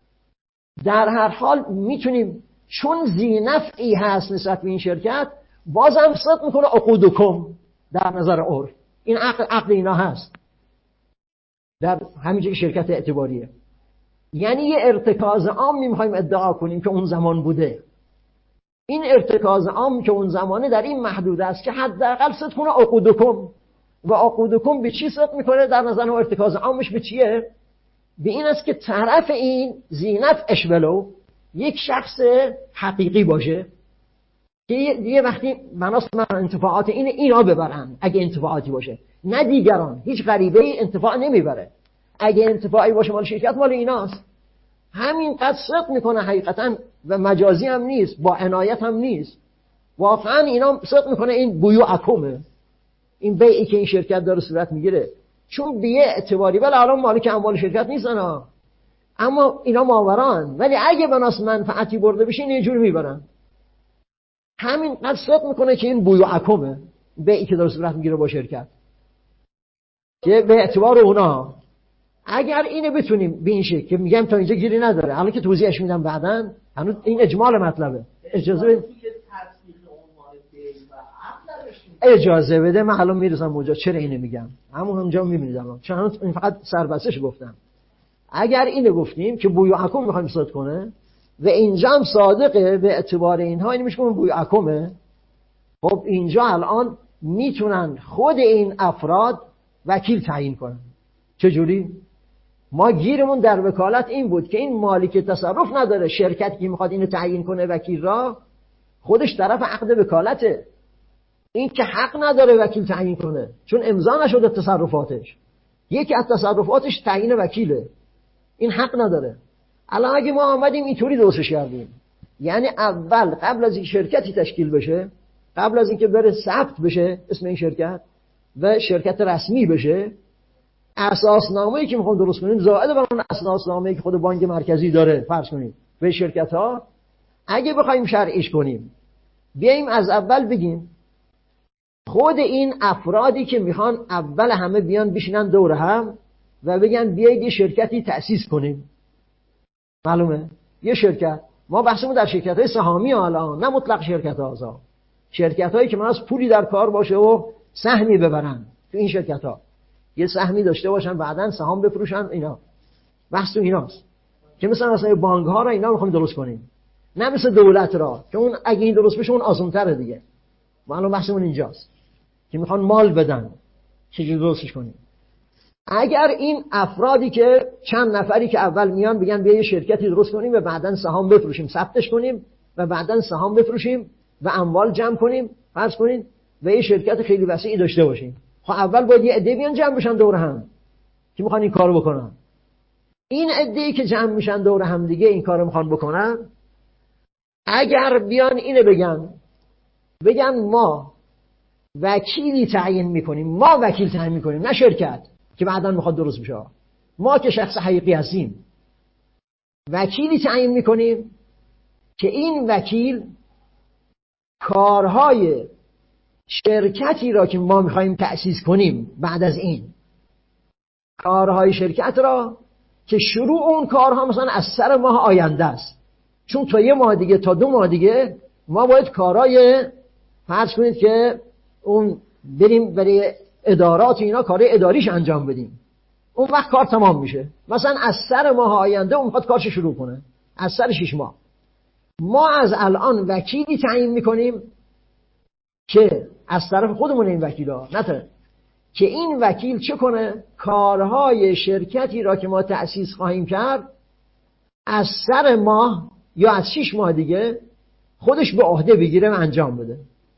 در هر حال میتونیم چون ذینفعی هست نسبت به این شرکت، بازم صدق میکنه عقودکم در نظر عرف، این عقد اینا هست در همین که شرکت اعتباریه. یعنی یه ارتکاز عام میخوایم ادعا کنیم که اون زمان بوده. این ارتکاز عام که اون زمانه در این محدود است که حداقل صدق کنه عقودکم. و عقودکم به چی صدق میکنه در نظر ارتکاز عامش به چیه؟ به این است که طرف این زینت اشبلو یک شخص حقیقی باشه که یه وقتی مناس من انتفاعات اینا ببرن، اگه انتفاعاتی باشه، نه دیگران. هیچ غریبه ای انتفاع نمیبره. اگه انتفاعی باشه مال شرکت، مال ایناست. همین قد صدق میکنه حقیقتا و مجازی هم نیست، با عنایت هم نیست. واقعا اینا صدق میکنه این بیوعکمه، این بیعی که این شرکت داره صورت میگیره. چون بیه اعتباری ولی الان مالک اموال شرکت نیستن ها. اما اینا ماوران، ولی اگه بناس منفعتی برده بشه این اینجوری میبرن. همین قد صدق میکنه که این بیوعکمه، بیعی که داره صورت میگیره با شرکت، که به اعتبار اونا اگر اینو بتونیم به این شکل که میگم تا اینجا گیری نداره، الان که توضیحش میدم بعداً، هنوز این اجمال مطلبه. اجازه بده من الان میرسم اونجا. چرا اینو میگم؟ همونجا میبینید چون این فقط سربستش گفتم. اگر اینو گفتیم که بیوعکم میخوایم صادق کنه و اینجا هم صادقه به اعتبار اینها، این میشه که بیوعکمه. خب اینجا الان میتونن خود این افراد وکیل تعیین کنن. چجوری؟ ما گیرمون در وکالت این بود که این مالک تصرف نداره، شرکتی که میخواد اینو تعیین کنه وکیل را، خودش طرف عقد وکالته. این که حق نداره وکیل تعیین کنه چون امضا نشده تصرفاتش. یکی از تصرفاتش تعیین وکیله، این حق نداره. الان اگه ما آمدیم اینطوری درستش کردیم، یعنی اول قبل از این شرکتی تشکیل بشه، قبل از اینکه بره ثبت بشه اسم این شرکت و شرکت رسمی بشه، اساسنامه‌ای که میخوام درست کنیم زائد بر اون اساسنامه‌ای که خود بانک مرکزی داره فرض کنید به شرکت ها، اگه بخوایم شرعیش کنیم بیایم از اول بگیم خود این افرادی که میخوان اول همه بیان بشینن دور هم و بگن بیایید یه شرکتی تأسیس کنیم. معلومه؟ یه شرکت، ما بحثمون در شرکت‌های سهامی الان، نه مطلق شرکت‌ها، شرکت‌هایی که من از پولی در کار باشه و سهمی ببرن تو این شرکت‌ها، یه سهمی داشته باشن بعداً سهام بفروشن. اینا بحث تو ایناست که مثلا بانک‌ها را اینا می‌خوایم درست کنیم، نه مثل دولت را که اون اگه این درست بشه اون آسان‌تره دیگه. معلوم بحثمون اینجاست که میخوان مال بدن، چجوری درستش کنیم. اگر این افرادی که چند نفری که اول میان بگن بیا یه شرکتی درست کنیم و بعداً سهام بفروشیم، ثبتش کنیم و بعداً سهام بفروشیم و اموال جمع کنیم، فرض کنین و یه شرکت خیلی وسیعی داشته باشیم، خب اول باید یه عده بیان جمع بشن دور هم که میخوان این کارو بکنن. این عده‌ای که جمع میشن دور هم دیگه این کارو میخوان بکنن، اگر بیان اینو بگن ما وکیلی تعیین میکنیم، ما وکیل تعیین میکنیم نه شرکت که بعداً میخواد درست بشه، ما که شخص حقیقی هستیم وکیلی تعیین میکنیم که این وکیل کارهای شرکتی را که ما میخوایم تأسیس کنیم، بعد از این کارهای شرکت را که شروع اون کارها مثلا از سر ماه آینده است، چون تا یه ماه دیگه تا 2 ماه دیگه ما باید کارهای فرض کنید که اون بریم برای ادارات اینا کارهای اداریش انجام بدیم، اون وقت کار تمام میشه. مثلا از سر ماه آینده اون میخواد کارش شروع کنه، از سر 6 ماه. ما از الان وکیلی تعیین میکنیم که از طرف خودمون این وکیلا نه که این وکیل چه کنه؟ کارهای شرکتی را که ما تأسیس خواهیم کرد از سر ماه یا از 6 ماه دیگه خودش به عهده بگیره و انجام بده.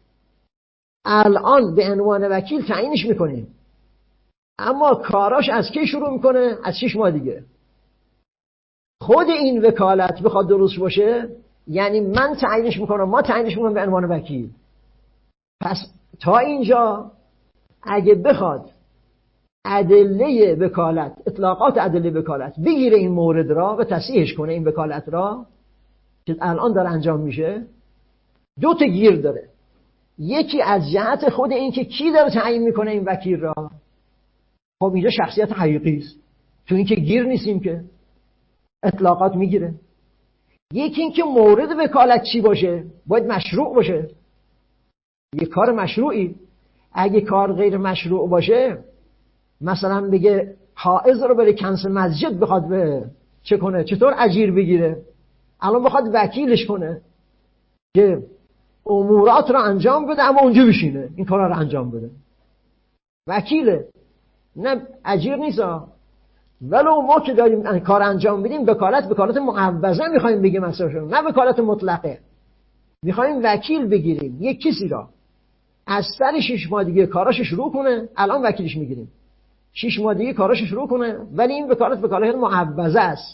الان به عنوان وکیل تعیینش میکنیم، اما کاراش از کی شروع میکنه؟ از 6 ماه دیگه. خود این وکالت بخواد درست باشه، یعنی من تعیینش میکنم، ما تعیینش میکنم به عنوان وکیل. پس تا اینجا اگه بخواد ادله وکالت، اطلاقات ادله وکالت بگیره این مورد را و تصحیحش کنه این وکالت را که الان داره انجام میشه، 2 تا گیر داره. یکی از جهت خود این که کی داره تعیین میکنه این وکیل را، خب اینجا شخصیت حقیقی است، تو این که گیر نیستیم که اطلاقات میگیره. یکی این که مورد وکالت چی باشه، باید مشروع باشه، یه کار مشروعی. اگه کار غیر مشروع باشه، مثلا بگه حائض رو بره کنس مسجد بخواد به چه کنه؟ چطور اجیر بگیره؟ الان بخواد وکیلش کنه که امورات رو انجام بده، اما اونجا بشینه این کارا رو انجام بده. وکیله، نه اجیر نیست. ولو ما که داریم کار انجام بدیم وکالت معوضه میخوایم بگیم اصلا، نه وکالت مطلقه. میخوایم وکیل بگیریم، یک کسی را از سر 6 ماه دیگه کاراش شروع کنه. الان وکیلش میگیریم 6 ماه دیگه کاراش شروع کنه، ولی این وکالت معوضه است،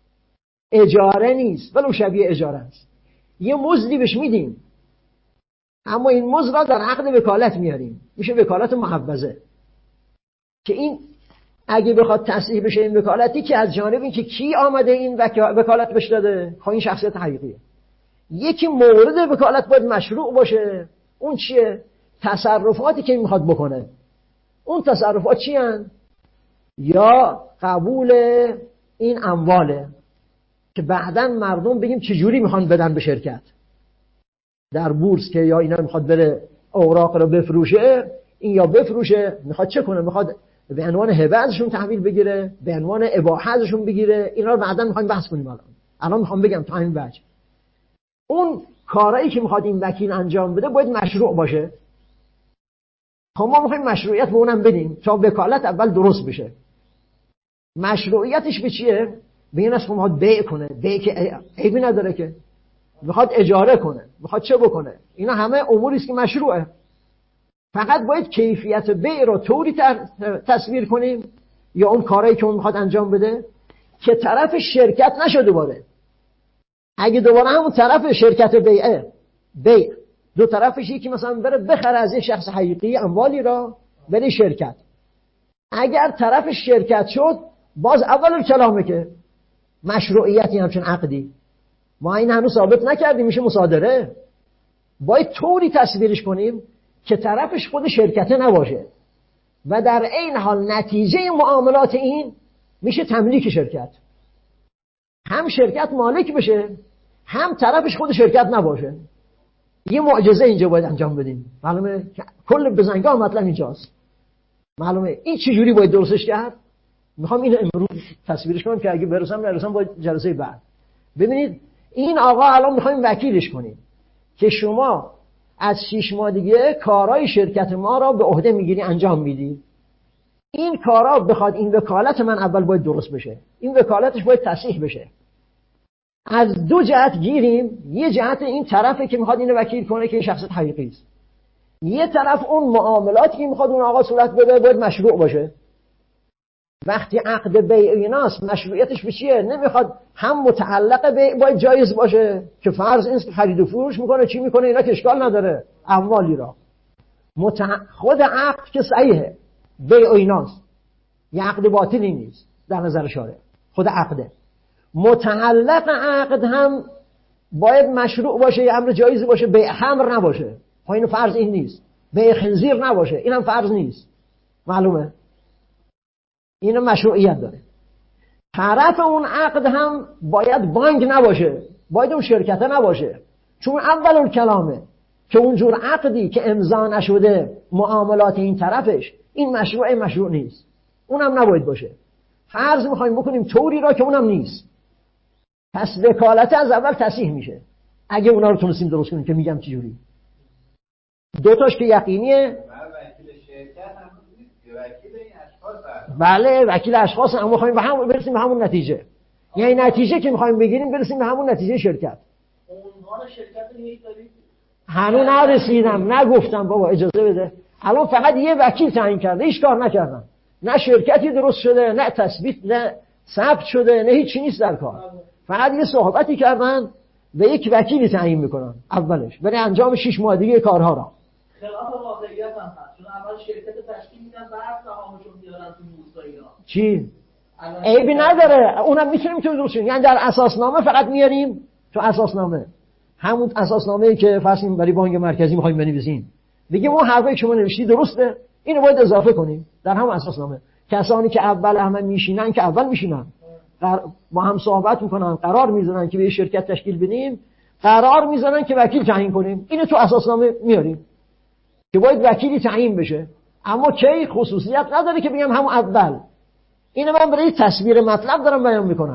اجاره نیست، ولو شبیه اجاره است. یه مزدی بهش میدیم، اما این مزد را در عقد وکالت میاریم، میشه وکالت معوضه. که این اگه بخواد تصحیح بشه این وکالتی، که از جانب این که کی آمده این وکالت بهش داده، خب این شخصیت حقیقیه. یکی مورد وکالت باید مشروع باشه. اون چیه؟ تصرفاتی که میخواد بکنه. اون تصرفات چی هن؟ یا قبول این امواله که بعداً مردم بگیم چجوری میخوان بدن به شرکت در بورس، که یا اینا میخواد بره اوراق رو بفروشه، این یا بفروشه میخواد چه کنه؟ میخواد به عنوان هبه ازشون تحویل بگیره، به عنوان اباحه ازشون بگیره. اینا رو بعداً میخوایم بحث کنیم. الان میخوام بگم تا این وجه اون کارایی که میخواد این وکیل انجام بده باید مشروع باشه. خب ما میخوایم مشروعیت به اونم بدیم تا وکالت اول درست بشه. مشروعیتش به چیه؟ به این است که میخواد بیع کنه، بیع که عیبی نداره، که میخواد اجاره کنه، میخواد چه بکنه. اینا همه اموری است که مشروعه. فقط باید کیفیت بیع رو طوری تصویر کنیم، یا اون کارایی که اون میخواد انجام بده، که طرف شرکت نشه دوباره. اگه دوباره همون طرف شرکت بیع دو طرفش، یکی مثلا بره بخره از یه شخص حقیقی اموالی را، بره شرکت. اگر طرف شرکت شد، باز اول کلامه که مشروعیتی همچون عقدی ما این هنوز ثابت نکردیم، میشه مصادره. باید طوری تصویرش کنیم که طرفش خود شرکته نباشه و در این حال نتیجه معاملات این میشه تملیک شرکت. هم شرکت مالک بشه، هم طرفش خود شرکت نباشه. یه معجزه اینجا باید انجام بدیم. معلومه کل بزنگاه مطلب اینجاست. معلومه این چجوری باید درستش کرد. میخوام اینو امروز تصویرش کنم که اگه نرسم باید جلسه بعد. ببینید این آقا الان میخوایم وکیلش کنیم که شما از 6 ماه دیگه کارهای شرکت ما را به عهده میگیری، انجام میدی. این کارا بخواد این وکالت من اول باید درست بشه، این وکالتش باید تصحیح بشه. از دو جهت گیریم. یه جهت این طرفه که میخواد اینو وکیل کنه که این شخصیت حقیقی است. یه طرف اون معاملاتی که میخواد اون آقا صورت بده باید مشروع باشه. وقتی عقد بیع ایناست، مشروعیتش به چیه؟ نمیخواد هم متعلق بیع باید جایز باشه که فرض اینست که خرید و فروش میکنه، چی میکنه، اینا که اشکال نداره اموالی را. خود عقد که صحیحه، بیع ایناست، یه عقد باطلی نیست در نظر شارع. خود عقده متعلق عقد هم باید مشروع باشه، یه امر جایز باشه، بیع خمر نباشه. خب اینو فرض این نیست. بیع خنزیر نباشه، اینم فرض نیست. معلومه اینو مشروعیت داره. طرف اون عقد هم باید بانک نباشه، باید اون شرکته نباشه، چون اول اون کلامه که اونجور عقدی که امضا نشده معاملات این طرفش، این مشروع نیست، اونم نباید باشه. فرض میخوایم بکنیم طوری را که اونم نیست، پس وکالت از اول تصحیح میشه اگه اونا رو تونستیم درست کنیم. که میگم چجوری دوتاش که یقینیه. بله وکیل اشخاص هم میخوایم برسیم به همون نتیجه. یعنی نتیجه که میخوایم بگیریم برسیم به همون نتیجه شرکت. عنوان شرکت نیست دارید؟ هنوز نرسیدم، نگفتم بابا اجازه بده. الان فقط یه وکیل تعیین کرده، هیچ کار نکردم. نه شرکتی درست شده، نه تثبیت، نه ثبت شده، نه هیچ چیزی نیست در کار. فقط یه صحبتی کردن و یک وکیلی تعیین میکنن اولش برای انجام 6 ماه دیگه کارها را. خلاف واقعیت هم هست، چون اول شرکت تشکیل میدن بعد سهامشون میارن تو بورس اینا. چی؟ عیبی نداره، اونم میتونیم تو درست کنیم. یعنی در اساسنامه فقط میاریم تو اساسنامه، همون اساسنامه‌ای که فرضیم برای بانک مرکزی می‌خوایم بنویسیم، بگیم اون حرفی که شما نوشتی درسته، اینو باید اضافه کنیم در همون اساسنامه. کسانی که اول همه میشینن که اول میشینن، با هم صحبت میکنن، قرار میذارن که به شرکت تشکیل بدیم، قرار میذارن که وکیل تعیین کنیم، اینو تو اساسنامه میاریم که باید وکیلی تعیین بشه. اما کی خصوصیت نداره که بگم همون اول. اینو من برای تصویر مطلب دارم بیان میکنم.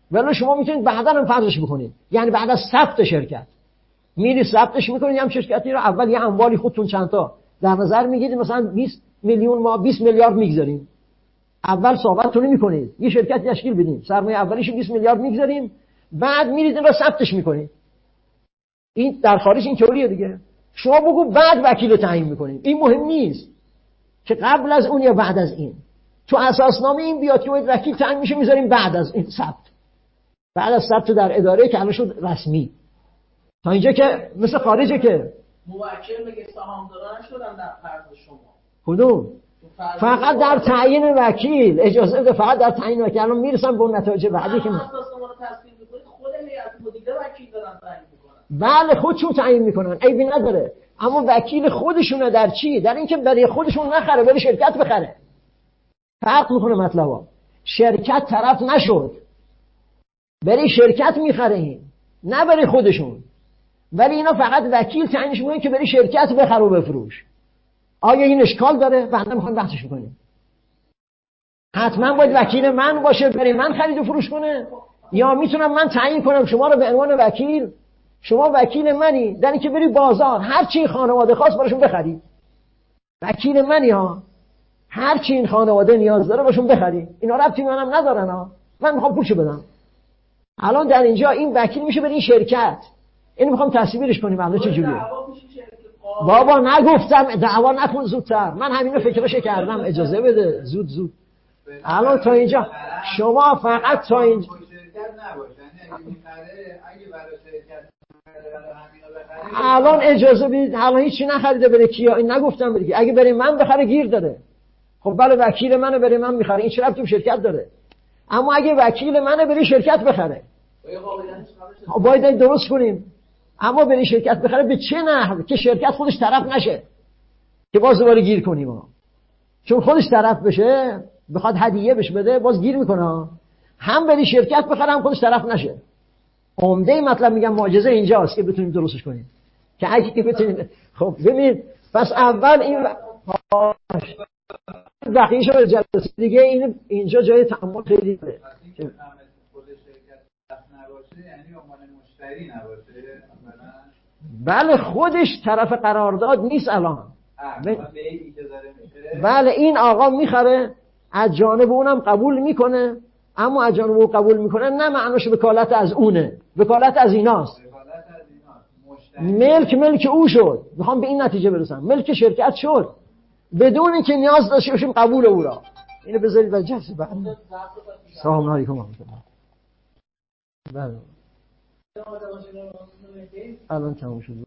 ولی شما میتونید بعدا هم فرضش بکنید. یعنی بعد از ثبت شرکت میری ثبتش میکنید هم شرکتی رو، اول یه اموالی خودتون چند تا در نظر میگیرید، مثلا 20 میلیون ما 20 میلیارد میگذاریم. اول صحبتتون میکنید یه شرکت تشکیل بدین، سرمایه اولیشو 20 میلیارد میگذاریم، بعد میرید این رو ثبتش میکنید. این در خارج این طوریه دیگه. شما بگو بعد وکیل تعیین میکنید، این مهم نیست که قبل از اون یا بعد از این. تو اساسنامه این بیاد که وکیل تعیین میشه، میذاریم بعد از این ثبت، بعد از ثبت در اداره که الان شد رسمی. تا اینجا که مثل خارجه که موکل میگه سهامداران شدن در فرض شما. کدوم؟ فقط در تعیین وکیل اجازه بده، فقط در تعیین وکیل. الان میرسم به اون نتایج بعدی که اساسنامه رو تصویب می‌کنید، خود هیئت مدیره وکیل دارن تعیین میکنن. بله خودشون تعیین میکنن، عیبی نداره، اما وکیل خودشونه در چی؟ در اینکه برای خودشون نخره، برای شرکت بخره. فرق میکنه مطلبا. شرکت طرف نشد، برای شرکت میخره این، نه برای خودشون. ولی اینا فقط وکیل تعیینش میکنن که برای شرکت بخره و بفروش. آیا این اشکال داره؟ بعدا میخوایم بحثش کنیم. حتما باید وکیل من باشه برای من خرید و فروش کنه، یا میتونم من تعیین کنم شما رو به عنوان وکیل، شما وکیل منی، در اینکه بری بازار هر چی خانواده خواست براشون بخری. وکیل منی ها، هر چی این خانواده نیاز داره براشون بخری. اینا ربطی منم ندارن ها، من میخوام پولشو بدم. الان در اینجا این وکیل میشه برای این شرکت، اینو میخوام تصویرش کنیم. الان چه جوریه؟ بابا نگفتم دعوا نکن زودتر، من همینو فکرش کردم، اجازه بده. زود الان تا اینجا شما فقط تا اینجا الان اجازه بدید، الان هیچی نخریده بره کیا، این نگفتم بره، اگه بره من بخره گیر داره. خب بله وکیل منو بره من میخره، این چه ربطی به شرکت داره؟ اما اگه وکیل منو بره شرکت بخره، باید درست کنیم. اما بره شرکت بخره به چه نحو که شرکت خودش طرف نشه، که باز دوباره گیر کنیم. چون خودش طرف بشه بخواد هدیه بهش بده باز گیر میکنه. هم بری شرکت بخره هم خودش طرف نشه. عمده مطلب میگم معجزه اینجاست که بتونیم درستش کنیم، که اگه که بتونیم. خب ببینید پس اول این بقیه‌شو به جلسه دیگه، این اینجا جای تأمل خیلی داره. بله خودش طرف قرارداد نیست الان. بله این آقا میخره، از جانب اونم قبول میکنه، اما از جانب اون قبول میکنه نه معناش وکالت از اونه، وکالت از ایناست. ملک او شد. میخوام به این نتیجه برسم، ملک شرکت شد بدون اینکه نیاز داشته باشیم قبول او را. اینو بذارید در جلسه بعد. سلام علیکم. بله الان تموم شد.